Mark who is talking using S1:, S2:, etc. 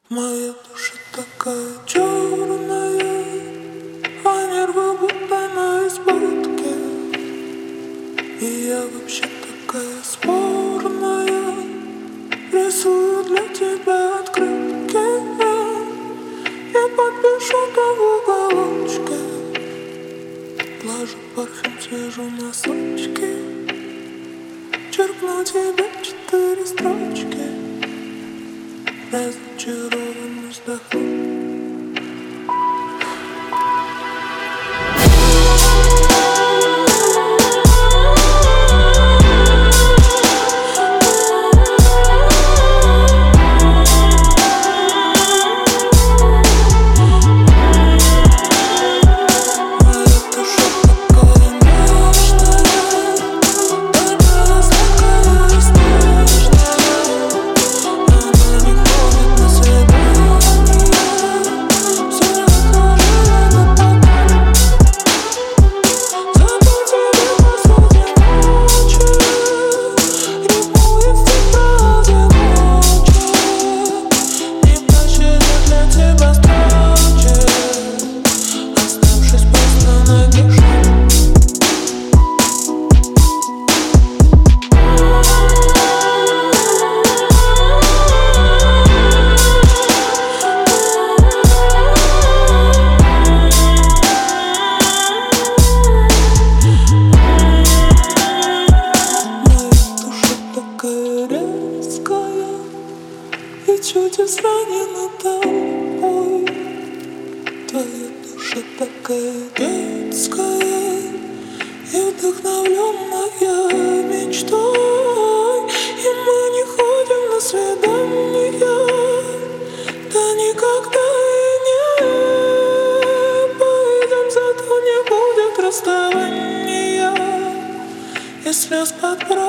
S1: Моя душа такая черная, а нервы будто на избытке. И я вообще такая спорная, рисую для тебя открытки и подпишу там в уголочке. Глажу парфюм, свяжу носочки, черкну тебе 4 строчки, разочарованно вздохну. И чуть изранена тобой. Твоя душа такая детская и вдохновленная мечтой. И мы не ходим на свидания, да никогда и не пойдем, зато не будет расставания и слез под бровью.